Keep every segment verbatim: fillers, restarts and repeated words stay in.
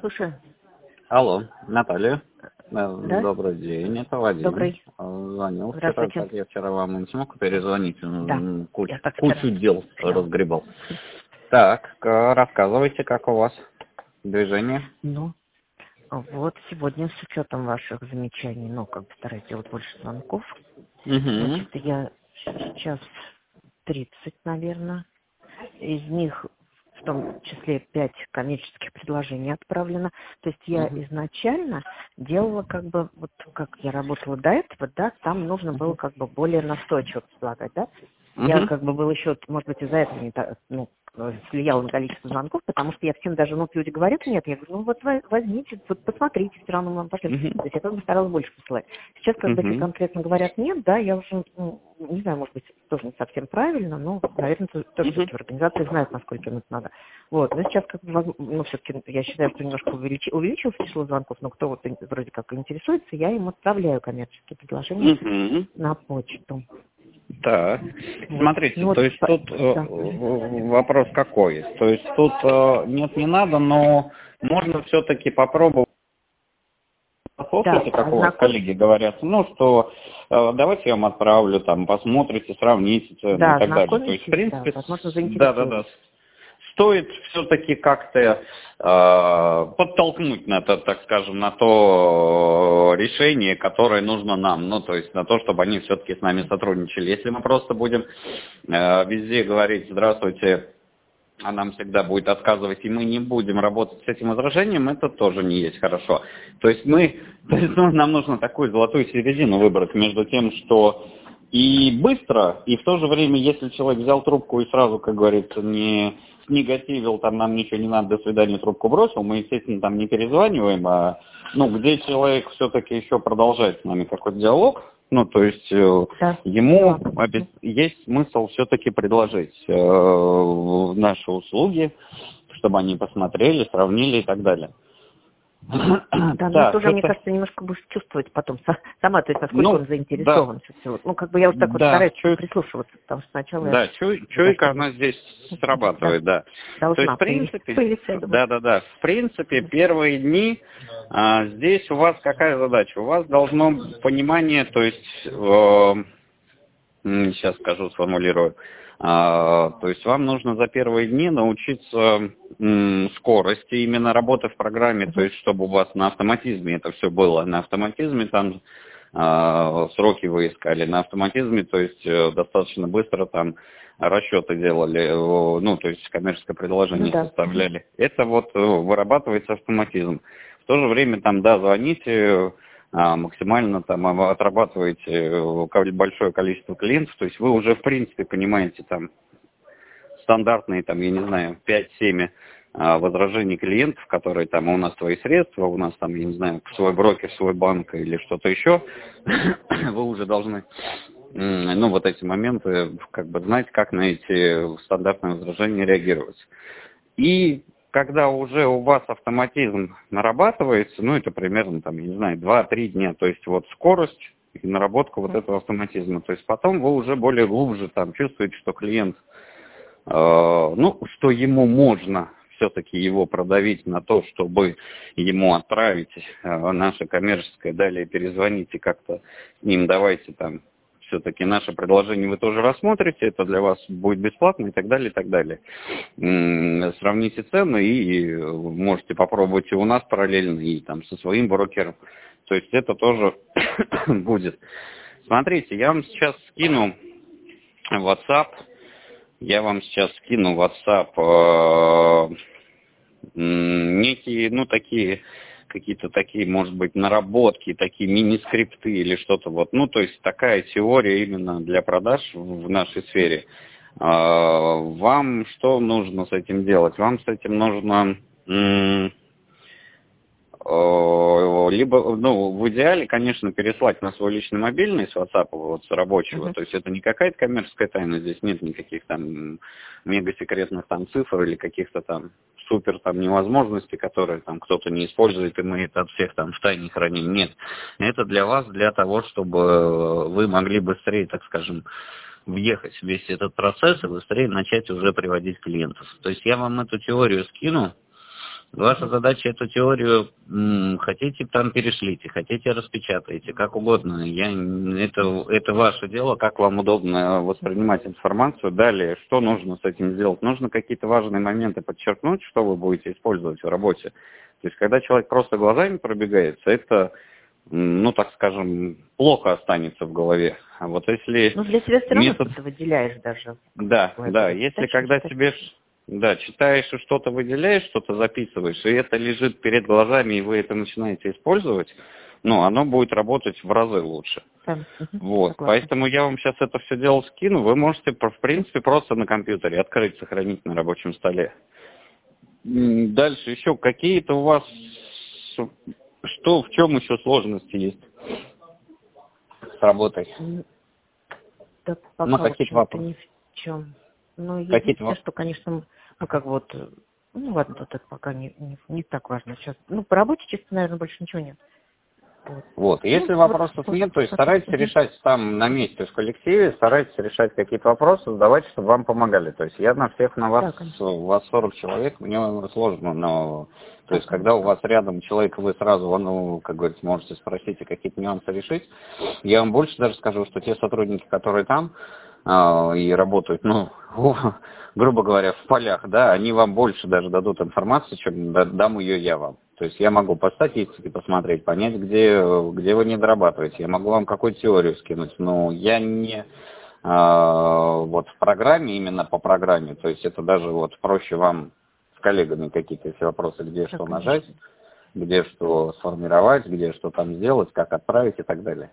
слушаю. Алло, Наталья. Э, Да? Добрый день, это Вадим. Добрый. Э, Звонил вчера, Здравствуйте. так я вчера вам не смог перезвонить, Да, м, куч- я так кучу вчера дел ждала. разгребал. Так, э, рассказывайте, как у вас движение. Ну, вот сегодня с учетом ваших замечаний, ну, как бы стараюсь делать больше звонков. Угу. Значит, я сейчас тридцать, наверное. Из них в том числе пять коммерческих предложений отправлено. То есть я Угу. изначально делала как бы, вот как я работала до этого, да, там нужно было как бы более настойчиво предлагать, да. Я Угу. как бы был еще, может быть, из-за этого не так, ну, влияла на количество звонков, потому что я всем даже, ну, люди говорят, нет, я говорю, ну, вот во- возьмите, вот посмотрите, все равно вам пошлют. Угу. То есть я как бы старалась больше посылать. Сейчас, когда тебе Угу. конкретно говорят нет, да, я уже, ну, не знаю, может быть, тоже не совсем правильно, но, наверное, то- тоже Угу. все-таки в организации знают, насколько им это надо. Вот, но сейчас, как бы, воз- ну, все-таки, я считаю, что немножко увеличи- увеличилось число звонков, но кто вот вроде как интересуется, я им отправляю коммерческие предложения Угу. на почту. Так, Вот. смотрите, Ну вот, то есть по- тут э, да. в- вопрос какой? То есть тут э, нет, не надо, но можно все-таки попробовать. Да, Послушайте, как у вас ознаком... коллеги говорят, ну, что э, давайте я вам отправлю, там, посмотрите, сравните цены и Да, так далее. То есть, в ознакомитесь, да, принципе, возможно, с- да-да-да, заинтересуетесь. стоит все-таки как-то э, подтолкнуть на то, так скажем, на то решение, которое нужно нам, ну, то есть на то, чтобы они все-таки с нами сотрудничали. Если мы просто будем э, везде говорить «здравствуйте», а нам всегда будет отказывать, и мы не будем работать с этим возражением, это тоже не есть хорошо. То есть мы, то есть, ну, нам нужно такую золотую середину выбрать между тем, что и быстро, и в то же время, если человек взял трубку и сразу, как говорится, не снегативил, там нам ничего не надо, до свидания, трубку бросил, мы, естественно, там не перезваниваем, а ну, где человек все-таки еще продолжает с нами какой-то диалог, ну, то есть э, Да. ему Да. обе- есть смысл все-таки предложить э, наши услуги, чтобы они посмотрели, сравнили и так далее. Да, но это Так, уже, мне это, кажется, немножко будешь чувствовать потом са- сама, то есть насколько ну, он да, заинтересован. всё-таки вот. Ну, как бы я вот так вот да, стараюсь чуть, прислушиваться, потому что сначала я да, чуй- за чуйка, последние... она здесь Да, срабатывает, да. То есть, должна в появи- принципе, появиться, я думаю. да, да, да, в принципе, первые дни а, здесь у вас какая задача? У вас должно понимание, то есть, э, м, сейчас скажу, сформулирую. А, то есть вам нужно за первые дни научиться м, скорости именно работы в программе, то Мгм. есть чтобы у вас на автоматизме это все было. На автоматизме там а, сроки вы искали, на автоматизме, то есть э, достаточно быстро там расчеты делали, э, ну, то есть коммерческое Ну предложение да. составляли. Это вот э, вырабатывается автоматизм. В то же время там, да, звоните, а, максимально там а, отрабатываете э, ко- большое количество клиентов, то есть вы уже в принципе понимаете там стандартные там, я не знаю, пять-семь а, возражений клиентов, которые там у нас твои средства, у нас там, я не знаю, свой брокер, свой банк или что-то еще, вы уже должны м, ну, вот эти моменты как бы знать, как на эти стандартные возражения реагировать. И когда уже у вас автоматизм нарабатывается, ну, это примерно, там, я не знаю, два-три дня, то есть вот скорость и наработка вот этого автоматизма. То есть потом вы уже более глубже там чувствуете, что клиент, э, ну, что ему можно все-таки его продавить на то, чтобы ему отправить э, наше коммерческое, далее перезвоните как-то с ним, давайте там, все-таки наше предложение вы тоже рассмотрите, это для вас будет бесплатно и так далее, и так далее. М, Сравните цены и можете попробовать и у нас параллельно, и там со своим брокером. То есть это тоже будет. Смотрите, я вам сейчас скину в WhatsApp, я вам сейчас скину в WhatsApp э, м, некие, ну, такие, какие-то такие, может быть, наработки, такие мини-скрипты или что-то вот. Ну, то есть такая теория именно для продаж в нашей сфере. А, Вам что нужно с этим делать? Вам с этим нужно м, Э, либо, ну, в идеале, конечно, переслать на свой личный мобильный с WhatsApp, вот с рабочего, Мгм. то есть это не какая-то коммерческая тайна, здесь нет никаких там мега-секретных там цифр или каких-то там супер там невозможностей, которые там кто-то не использует, и мы это от всех там в тайне храним. Нет, это для вас, для того, чтобы вы могли быстрее, так скажем, въехать в весь этот процесс и быстрее начать уже приводить клиентов. То есть я вам эту теорию скину. Ваша задача эту теорию, м, хотите там перешлите, хотите распечатайте, как угодно. Я, это, это ваше дело, как вам удобно воспринимать информацию. Далее, что нужно с этим сделать? Нужно какие-то важные моменты подчеркнуть, что вы будете использовать в работе. То есть, когда человек просто глазами пробегается, это, ну, так скажем, плохо останется в голове. А вот если... Ну, для себя все равно метод... что-то выделяешь даже. Да, да, если читаешь, когда читаешь. тебе... Да, читаешь и что-то выделяешь, что-то записываешь, и это лежит перед глазами, и вы это начинаете использовать, ну, оно будет работать в разы лучше. Да. Угу. Вот, Согласна. поэтому я вам сейчас это все дело скину, вы можете, в принципе, просто на компьютере открыть, сохранить на рабочем столе. Дальше еще какие-то у вас, что, в чем еще сложности есть с работой? Да пока, Ну, в какие-то общем-то, вопросы? ни в чем. Ну, Какие-то единственное, вопросы? что, конечно, ну, как вот, ну, ладно, тут это пока не, не, не так важно. Сейчас, ну, по работе, чисто, наверное, больше ничего нет. Вот. Вот. Если Ну, вопросов вот, нет, то есть вот, старайтесь угу. решать там на месте в коллективе, старайтесь решать какие-то вопросы, задавать, чтобы вам помогали. То есть я на всех, на вас, Да, у вас сорок человек, мне сложно, но то да, есть когда у конечно. вас рядом человек, вы сразу, ну, как говорится, можете спросить и какие-то нюансы решить. Я вам больше даже скажу, что те сотрудники, которые там э, и работают, ну, грубо говоря, в полях, да, они вам больше даже дадут информации, чем дам ее я вам. То есть я могу по статистике посмотреть, понять, где, где вы не дорабатываете. Я могу вам какую-то теорию скинуть, но я не а, вот в программе, именно по программе. То есть это даже вот проще вам с коллегами какие-то если вопросы, где Да, что конечно. нажать, где что сформировать, где что там сделать, как отправить и так далее.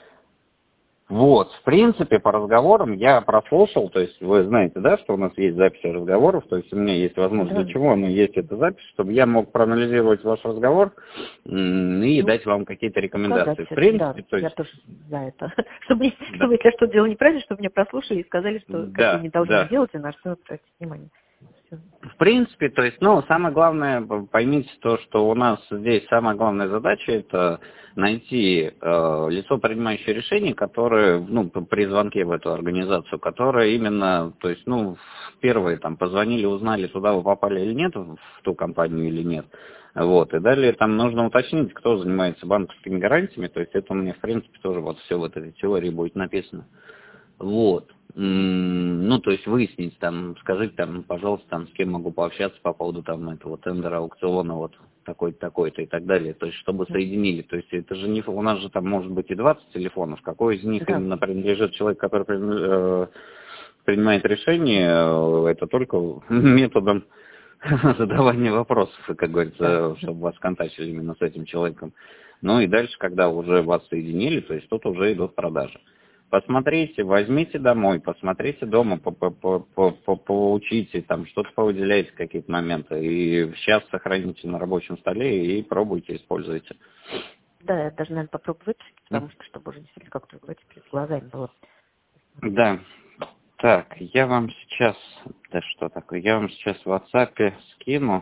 Вот, в принципе, по разговорам я прослушал, то есть вы знаете, да, что у нас есть записи разговоров, то есть у меня есть возможность, Да. для чего, но есть эта запись, чтобы я мог проанализировать ваш разговор м, и Ну, дать вам какие-то рекомендации. сказать, В принципе, да, то я есть, тоже за это. Чтобы, да, чтобы если что дело неправильно, чтобы меня прослушали и сказали, что как я да, не должна да. делать и на что тратить внимание. Все. В принципе, то есть, ну, самое главное, поймите то, что у нас здесь самая главная задача это найти э, лицо, принимающее решение, которое, ну, при звонке в эту организацию, которое именно, то есть, ну, первые там позвонили, узнали, туда вы попали или нет, в ту компанию или нет. Вот, и далее там нужно уточнить, кто занимается банковскими гарантиями, то есть это у меня, в принципе, тоже вот все в этой теории будет написано. Вот. Ну, то есть выяснить там, скажите там, пожалуйста, там, с кем могу пообщаться по поводу там этого тендера, аукциона, вот такой-то, такой-то и так далее. То есть, чтобы соединили. То есть, это же не, у нас же там может быть и двадцать телефонов. Какой из них Да. именно принадлежит человек, который э, принимает решение, э, это только методом задавания вопросов, как говорится, Да. чтобы вас контактировали именно с этим человеком. Ну и дальше, когда уже вас соединили, то есть тут уже идут продажи. Посмотрите, возьмите домой, посмотрите дома, по- по- по- по- по- поучите, там что-то повыделяйте, какие-то моменты. И сейчас сохраните на рабочем столе и пробуйте, используйте. Да, я даже, наверное, попробую выписать, М? потому что, чтобы уже действительно, как вы говорите, перед глазами было. Да. Так, я вам сейчас... Да что такое? Я вам сейчас в WhatsApp скину.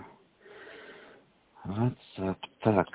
WhatsApp, так.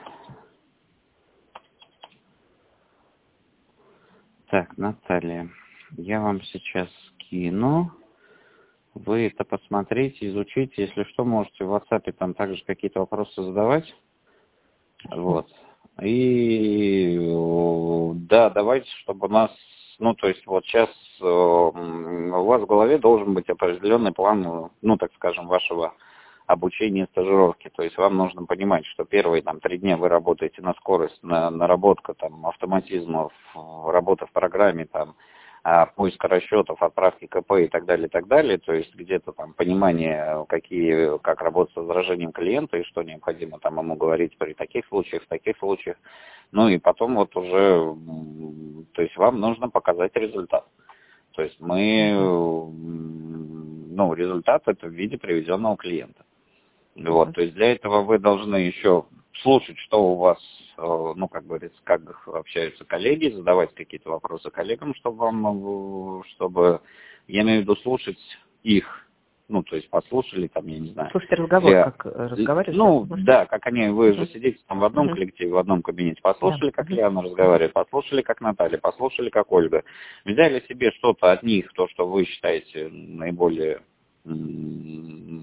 Так, Наталья, я вам сейчас скину. Вы это посмотрите, изучите. Если что, можете в WhatsApp там также какие-то вопросы задавать. Вот. И да, давайте, чтобы у нас, ну, то есть вот сейчас э, у вас в голове должен быть определенный план, ну, так скажем, вашего обучения стажировки. То есть вам нужно понимать, что первые там три дня вы работаете на скорость, на наработка там автоматизмов, работа в программе, там, поиска расчетов, отправки КП и так далее, и так далее. То есть где-то там понимание, какие, как работать с возражением клиента и что необходимо там ему говорить при таких случаях, в таких случаях. Ну и потом вот уже, то есть вам нужно показать результат. То есть мы, ну, результат это в виде привезенного клиента. Вот, то есть для этого вы должны еще слушать, что у вас, ну, как говорится, как общаются коллеги, задавать какие-то вопросы коллегам, чтобы вам, чтобы, я имею в виду, слушать их, ну, то есть послушали там, я не знаю. Слушайте разговор, Или, как разговариваешь. ну, да, как они, вы же Угу. сидите там в одном Угу. коллективе, в одном кабинете, послушали, Да. как Угу. Лиана разговаривает, послушали, как Наталья, послушали, как Ольга. Взяли себе что-то от них, то, что вы считаете наиболее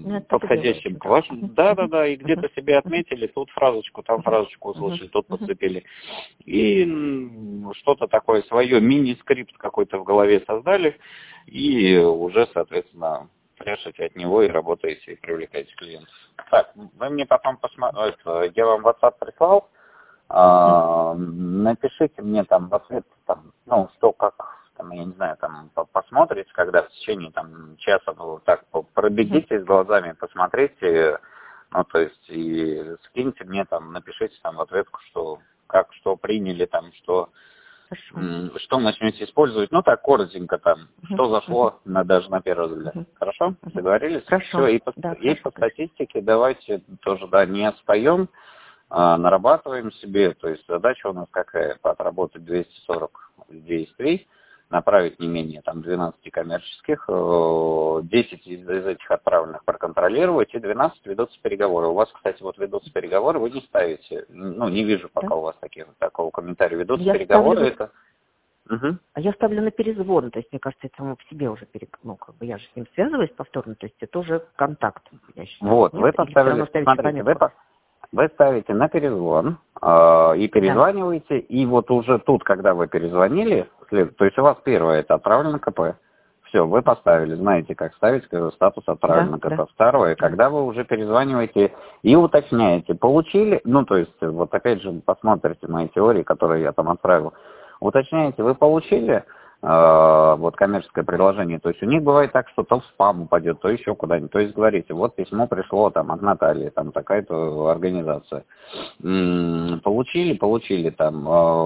Ну, подходящим делаю, к вашему. Да-да-да, и где-то себе отметили, тут фразочку, там фразочку услышали, тут подцепили. И что-то такое свое, мини-скрипт какой-то в голове создали, и уже, соответственно, пляшете от него и работаете, и привлекаете клиентов. Так, вы мне потом посмотрите, я вам WhatsApp прислал, а, напишите мне там в ответ, там, ну, что, как, там, я не знаю, там, посмотрите, когда в течение там часа, ну, так, пробегитесь глазами, посмотрите, ну, то есть, и скиньте мне там, напишите там в ответку, что, как, что приняли там, что, Хорошо. что начнете использовать, ну, так, коротенько там, что зашло, на, даже на первый взгляд. Хорошо? Договорились? Хорошо. Все, и по, Да, и по хорошо. статистике давайте тоже, да, не отстаем, а, нарабатываем себе, то есть задача у нас какая? Отработать двести сорок действий, направить не менее там двенадцать коммерческих, десять из, из этих отправленных проконтролировать, и двенадцать ведутся переговоры. У вас, кстати, вот ведутся переговоры, вы не ставите, ну, не вижу пока да? у вас таких, такого комментария. Ведутся я переговоры, ставлю... это... Угу. А я ставлю на перезвон, то есть, мне кажется, это само по себе уже, перек... ну, как бы я же с ним связываюсь повторно, то есть это уже контакт. Я считаю. Вот, Нет? вы поставили, смотрите, вы поставили. Вы ставите на перезвон э, и перезваниваете, да. И вот уже тут, когда вы перезвонили, след... то есть у вас первое, это отправлено КП. Все, вы поставили, знаете, как ставить статус отправлено да, КП. Да. Второе, да. Когда вы уже перезваниваете и уточняете, получили, ну то есть вот опять же посмотрите мои теории, которые я там отправил, уточняете, вы получили э, вот коммерческое предложение, то есть у них бывает так, что то в спам упадет, то еще куда-нибудь, то есть говорите, вот письмо пришло там от Натальи, там такая-то организация, м-м, получили, получили там,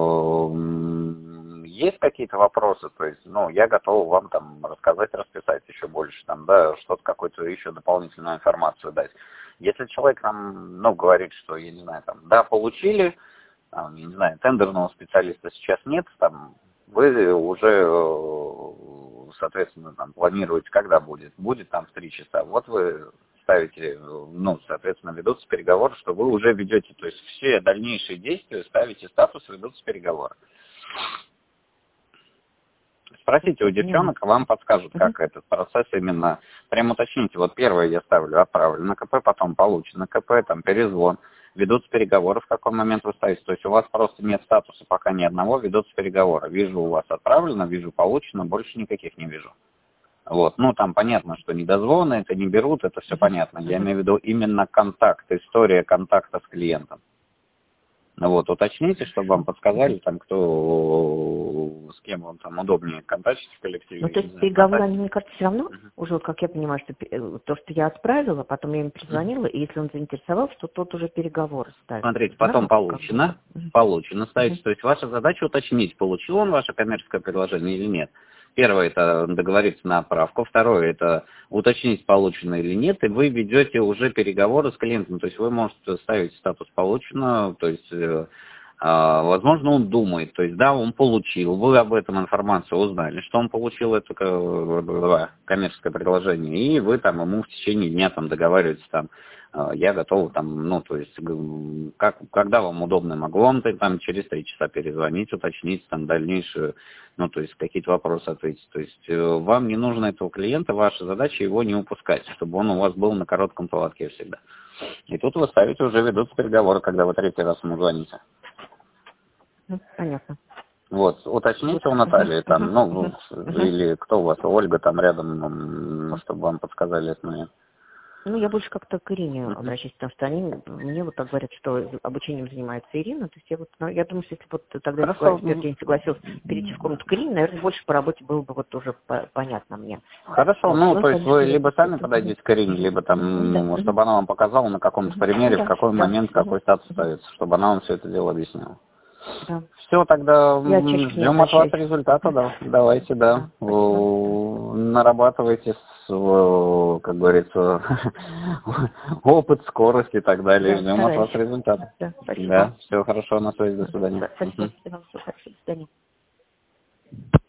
э, есть какие-то вопросы, то есть, ну, я готов вам там рассказать, расписать еще больше, там, да, что-то, какую-то еще дополнительную информацию дать. Если человек нам, ну, говорит, что, я не знаю, там, да, получили, там, я не знаю, тендерного специалиста сейчас нет, там, вы уже, соответственно, там, планируете, когда будет. Будет там в три часа. Вот вы ставите, ну, соответственно, ведутся переговоры, что вы уже ведете, то есть все дальнейшие действия ставите статус, ведутся переговоры. Спросите у девчонок, вам подскажут, как uh-huh. этот процесс именно. Прям уточните, вот первое я ставлю, отправлю на КП, потом получено КП, там перезвон. Ведутся переговоры, в какой момент вы ставите. То есть у вас просто нет статуса пока ни одного, ведутся переговоры. Вижу, у вас отправлено, вижу, получено, больше никаких не вижу. Вот, ну там понятно, что недозвоны, это не берут, это все uh-huh. понятно. Я uh-huh. имею в виду именно контакт, история контакта с клиентом. Вот, уточните, чтобы вам подсказали, там, кто, с кем вам там удобнее контактить в коллективе. Ну, то есть переговоры, мне кажется, все равно, uh-huh. уже, вот, как я понимаю, что то, что я отправила, потом я им перезвонила, uh-huh. и если он заинтересовался, то тот уже переговоры ставит. Смотрите, потом да? получено, uh-huh. получено ставить. Uh-huh. То есть ваша задача уточнить, получил он ваше коммерческое предложение или нет. Первое – это договориться на отправку. Второе – это уточнить, получено или нет. И вы ведете уже переговоры с клиентом. То есть вы можете ставить статус «получено». То есть, э, возможно, он думает. То есть, да, он получил. Вы об этом информацию узнали, что он получил это коммерческое предложение. И вы там ему в течение дня там договариваетесь там. Я готов там, ну, то есть, как, когда вам удобно, могу вам там через три часа перезвонить, уточнить там дальнейшую, ну, то есть, какие-то вопросы ответить. То есть, вам не нужно этого клиента, ваша задача его не упускать, чтобы он у вас был на коротком поводке всегда. И тут вы ставите, уже ведутся переговоры, когда вы третий раз ему звоните. Понятно. Вот, уточните у Натальи, там, ну, или кто у вас, Ольга там рядом, чтобы вам подсказали этот момент. Ну, я больше как-то к Ирине uh-huh. обращаюсь, потому что они мне вот так говорят, что обучением занимается Ирина. То есть я вот, ну, я думаю, что если вот тогда в первый день согласился перейти в комнату к Ирине, наверное, больше по работе было бы вот уже по- понятно мне. Хорошо, вот, ну, ну, то есть вы либо сами подойдете к Ирине, либо там, да. ну, чтобы она вам показала на каком-то примере, да, в какой да, момент, да, какой статус да. ставится, чтобы она вам все это дело объяснила. Да. Все, тогда ждем от вас результата, да. Давайте, да. да нарабатывайте, с, как говорится, опыт, скорость и так далее. Да, ждем стараюсь. От вас результата. Да, да, все хорошо, на связи, до свидания. Спасибо, угу. До свидания.